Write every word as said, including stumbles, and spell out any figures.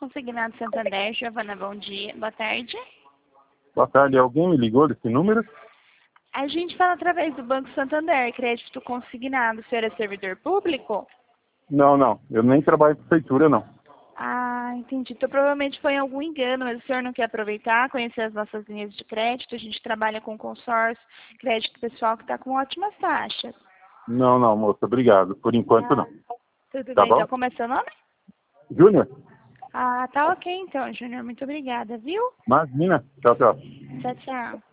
Consignado Santander, Giovana, bom dia. Boa tarde. Boa tarde. Alguém me ligou desse número? A gente fala através do Banco Santander, crédito consignado. O senhor é servidor público? Não, não. Eu nem trabalho em prefeitura, não. Ah, entendi. Então provavelmente foi algum engano, mas o senhor não quer aproveitar, conhecer as nossas linhas de crédito. A gente trabalha com consórcio, crédito pessoal que está com ótimas taxas. Não, não, moça. Obrigado. Por enquanto, Ah, não. tudo Tá bem, bom? então como é seu nome? Júnior? Ah, tá ok então, Júnior. Muito obrigada, viu? Imagina. Tchau, tchau. Tchau, tchau.